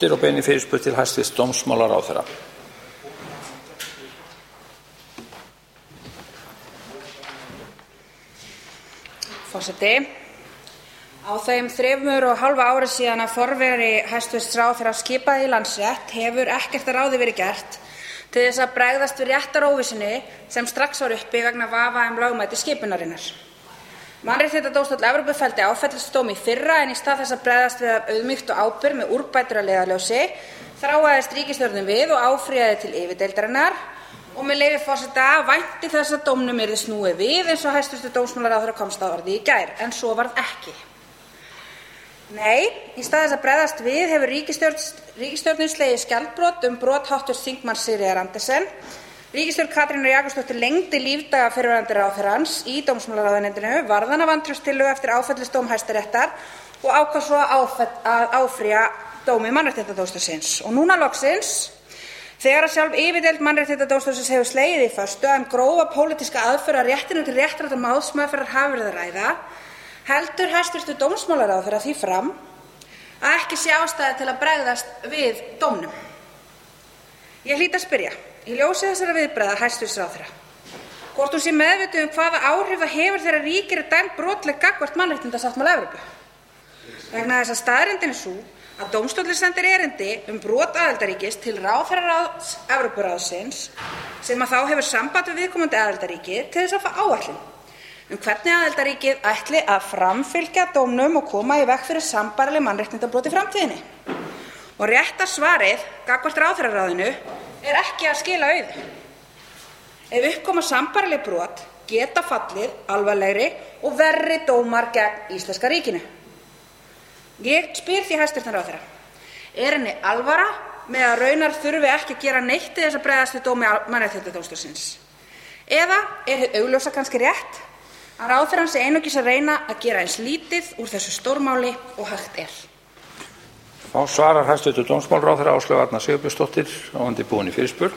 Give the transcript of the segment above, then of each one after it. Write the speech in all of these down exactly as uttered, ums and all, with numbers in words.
og beini fyrirspurn til hæstvirts dómsmálaráðherra. Forseti. Á þeim þremur og hálfa ári síðan að forveri hæstvirts ráðherra skipaði í Landsrétt hefur ekkert að ráði verið gert til þess að bregðast við réttaróvissunni sem strax var uppi vegna vafa um lögmæti skipunarinnar. Mannréttindadómstóll Evrópu felldi áfellisdóm í fyrra en í stað þess að bregðast við af auðmýkt og ábyrgð með úrbætur að leiðarljósi þráaðist ríkisstjórnin við og áfrýjaði til yfirdeildarinnar og með leyfi forseta vænti þess að dómnum yrði snúið við eins og hæstvirtur dómsmálaráðherra komst að orði í gær, en svo varð ekki. Nei, í stað þess að bregðast við hefur ríkisstjórn, ríkisstjórnin slegið skjaldbrot um brot háttvirts þingmanns Sigríðar Andersen. Ríkisstjórn Katrínar Jakobsdóttur lengdi lífdaga fyrrverandi ráðherrans í dómsmálaráðuneytinu, varðana vantrauststillögu eftir áfellisdóm Hæstaréttar og ákvað svo að áfrýja dómi Mannréttindadómstólsins. Og núna loksins, þegar að sjálf yfirdeild Mannréttindadómstólsins hefur slegið í föstu að um grófa pólitíska aðför að réttinu til réttráttar málsmeðferðar hafi verið að ræða, heldur hæstvirtur dómsmálaráðherra því fram að ekki sé ástæða til að bregðast við dómnum. Ég hlýt að spyrja, í ljósi þessara viðbragða hæstvirts ráðherra, hvort hún sé meðvituð um hvaða áhrif það hefur þegar ríkið er dæmd brotleg gagnvart mannréttindasáttmála Evrópu. Vegna þess að staðreyndin er sú að dómstóllinn sendir erindi um brot aðildarríkis til ráðherraráðs Evrópuráðsins sem að þá hefur samband við viðkomandi aðildarríki til þess að fá áætlun um hvernig aðildarríkið ætli að framfylgja dómnum og koma í veg fyrir sambærileg mannréttindabrot í framtíðinni. Og rétta svarið gagnvart ráðherraráðinu er ekki að skila auðu. Ef uppkoma sambærileg brot geta fallið alvarlegri og verri dómar gegn íslenska ríkinu. Ég spyr því hæstvirtan ráðherra, er henni alvara með að raunar þurfi ekki að gera neitt til þess að bregðast við dómi Mannréttindadómstólsins? Eða er hið augljósa kannski rétt að ráðherrann sé einungis að reyna að gera eins lítið úr þessu stórmáli og hægt er? Þá svarar hæstvirtur dómsmálaráðherra Áslaug Arna Sigurbjörnsdóttir á undirbúinni fyrirspurn.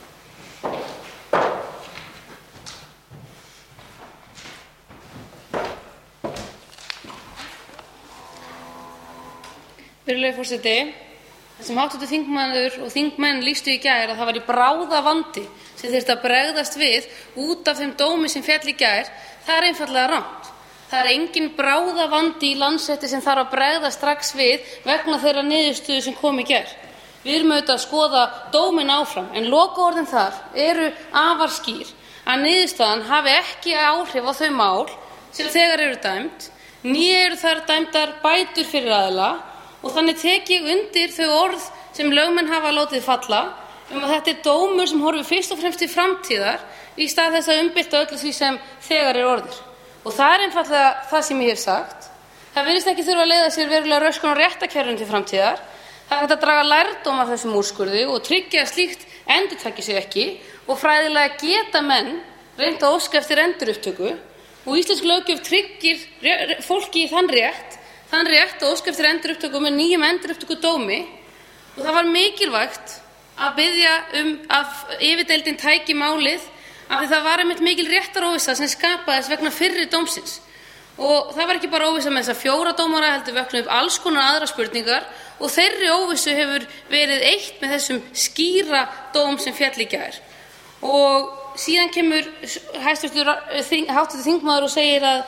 Virðulegi forseti, það sem háttvirtur þingmaður og þingmenn lýstu í gær að það var í bráðavandi sem þyrfti að bregðast við út af þeim dómi sem féll í gær, það er einfaldlega rangt. Það er engin bráðavandi í Landsrétti sem þarf að bregðast strax við vegna þeirra niðurstöðu sem kom í gær. Við erum auðvitað að skoða dóminn áfram, en lokaorðin þar eru afar skýr að niðurstaðan hafi ekki áhrif á þau mál sem þegar eru dæmd, né eru þar dæmdar bætur fyrir aðila og þannig tek ég undir þau orð sem lögmenn hafa látið falla um að þetta er dómur sem horfir fyrst og fremst til framtíðar í stað þess að umbylta öllu því sem þegar er orðið. Og það er einfaldlega það sem ég hef sagt. Það virðist ekki þurfa að leiða sér verulega röskun á réttarkerfinu til framtíðar. Það er hægt að draga lærdóm af þessum úrskurði og tryggja að slíkt endurtaki sig ekki og fræðilega geta menn reynt að óska eftir endurupptöku og íslensk löggjöf tryggir fólki þann rétt, þann rétt að óska eftir endurupptöku með nýjum endurupptökudómi og það var mikilvægt að biðja um að yfirdeildin tæki málið af því það var einmitt mikil réttaróvissa sem skapaðist vegna fyrri dómsins. Og það var ekki bara óvissa með þessa fjóra dómara, heldur vöknuðu upp alls konar aðra spurningar og þeirri óvissu hefur verið eitt með þessum skýra dóm sem féll í gær. Og síðan kemur hæstvirtur háttvirtur þingmaður og segir að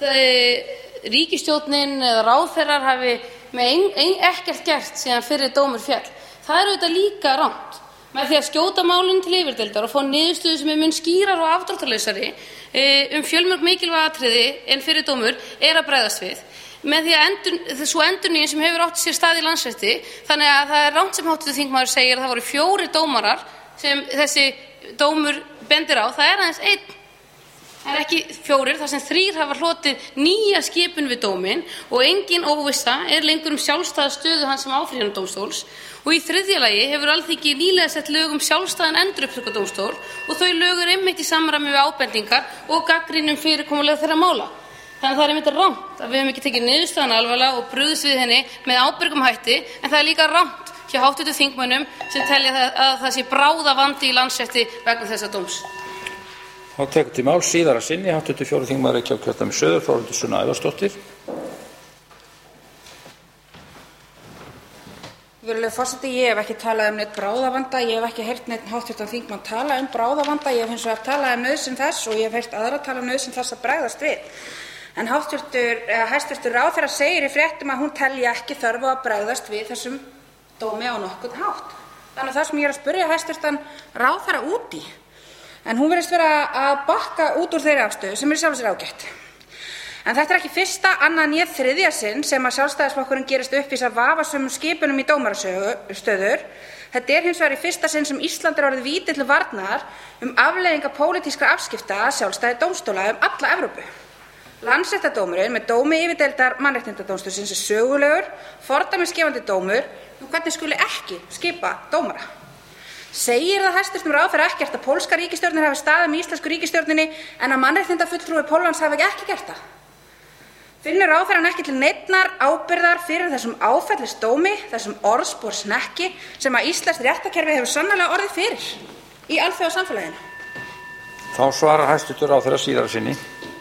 ríkisstjórnin eða ráðherrar hafi með ein, ein, ekkert gert síðan fyrri dómur féll. Það er auðvitað líka rangt. Með því að skjóta málinu til yfirdeildar og fá niðurstöðu sem er mun skýrar og afdráttarlausari um fjölmörg mikilvæg atriði en fyrir dómur er að bregðast við. Með því að endur, svo endurnýjun sem hefur átt sér stað í Landsrétti, þannig að það er rangt sem háttvirtur þingmaður segir að það voru fjórir dómarar sem þessi dómur bendir á, það er aðeins einn. Það er ekki fjórir, þar sem þrír hafa hlotið nýja skipun við dóminn og engin óvissa er lengur um sjálfstæða stöðu hans sem áfrýjunardómstóls. Og í þriðja lagi hefur Alþingi nýlega sett lög um sjálfstæðan endurupptökudómstól og þau lög eru einmitt í samræmi við ábendingar og gagnrýni um fyrirkomulag þeirra mála. Þannig að það er einmitt rangt að við höfum ekki tekið niðurstaðan alvarlega og brugðist við henni með ábyrgum hætti, en það er líka rangt hjá háttvirtum þingmönnum sem telja það, að það sé bráðavandi í Landsrétti vegna þessa dóms. Þá tekur til máls síðara sinni háttvirtur fjórði þingmaður Reykjavíkurkjördæmis suður, Þórhildur Sunna Ævarsdóttir. Virðulegur forseti. Ég hef ekki talað um neitt bráðavanda. Ég hef ekki heyrt neitt háttvirtan þingmann tala um bráðavanda. Ég hef hins vegar talað um nauðsyn þess og ég hef heyrt aðra tala um nauðsyn þess að bregðast við. En háttvirtur, eða hæstvirtur ráðherra segir í fréttum að hún telji ekki þörf á að bregðast við þessum dómi á nokkurn hátt. Þannig að það sem ég er að spyrja hæstvirtan ráðherra út í. En hún virðist vera að bakka út úr þeirri afstöðu sem er í sjálfu sér ágætt. En þetta er ekki fyrsta, annað né þriðja sinn sem að Sjálfstæðisflokkurinn gerist uppvís af vafasömum skipunum í dómarastöður. Þetta er hins vegar í fyrsta sinn sem Ísland er orðið víti til varnar um afleiðingar pólitískra afskipta að sjálfstæði dómstóla um alla Evrópu. Landsréttardómurinn með dómi yfirdeildar Mannréttindadómstólsins er sögulegur, fordæmisgefandi dómur um hvernig skuli ekki skipa dómara. Segir það hæstvirtur ráðherra ekkert að pólska ríkisstjórnin hafi staðið með íslensku ríkisstjórninni en að mannréttindafulltrúi Póllands hafi ekki gert það? Finnur ráðherrann ekki til neinnar ábyrgðar fyrir þessum áfellisdómi, þessum orðsporshnekki sem að íslenskt réttarkerfi hefur sannarlega orðið fyrir í alþjóðasamfélaginu? Þá svarar hæstvirtur ráðherra síðara sinni.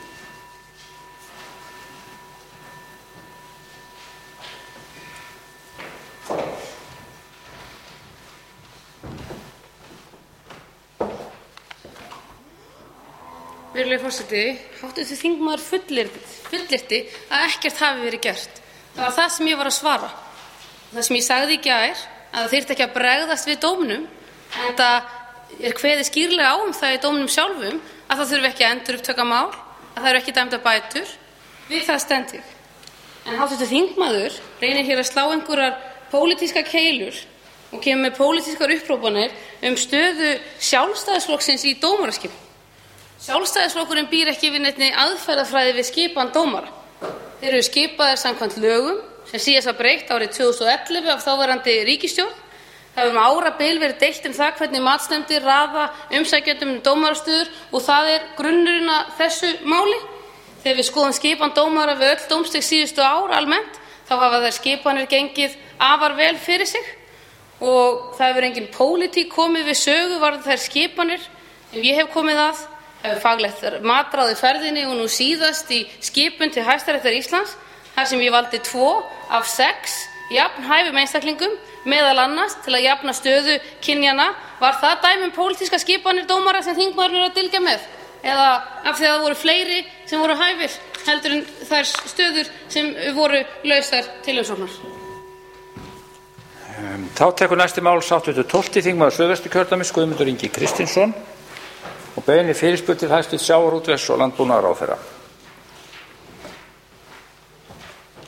Virðulegur forseti, háttvirtur þingmaður fullyrti að ekkert hafi verið gert. Það var það sem ég var að svara. Það sem ég sagði í gær að það þyrfti ekki að bregðast við dómnum, en það er kveðið skýrlega á um það í dómnum sjálfum að það þurfi ekki að endurupptaka mál, að það eru ekki dæmdar bætur. Við það stend ég. En háttvirtur þingmaður reynir hér að slá einhverjar pólitískar keilur og kemur með pólitískar upphrópanir um stöðu Sjálfstæðisflokksins í dómaraskipun. Sjálfstæðisflokkurinn býr ekki við neinni aðferðafræði við skipan dómara. Þeir eru skipaðir samkvæmt lögum sem síðast var breytt árið tvö þúsund og ellefu af þáverandi ríkisstjórn. Það hefur um árabil verið deilt um það hvernig matsnefndir raða umsækjendum um dómarastöður og það er grunnurinn að þessu máli. Þegar við skoðum skipan dómara við öll dómstig síðustu ár almennt, þá hafa þær skipanir gengið afar vel fyrir sig og það hefur engin pólitík komið við sögu varðandi þær skipanir sem ég hef komið að. Hefur faglegt matráð í ferðinni og nú síðast í skipun til Hæstaréttar Íslands, þar sem ég valdi tvo af sex jafnhæfum einstaklingum, meðal annars til að jafna stöðu kynjanna. Var það dæmi um pólitíska skipanir dómara sem þingmaðurinn er að dylgja með? Eða af því að það voru fleiri sem voru hæfir heldur en þær stöður sem voru lausar til umsóknar? Um, þá tekur næsti máls háttvirtur tólfti þingmaður Suðvesturkjördæmis Guðmundur Ingi Kristinsson og beinir fyrirspurn til hæstvirts sjávarútvegs- og landbúnaðarráðherra.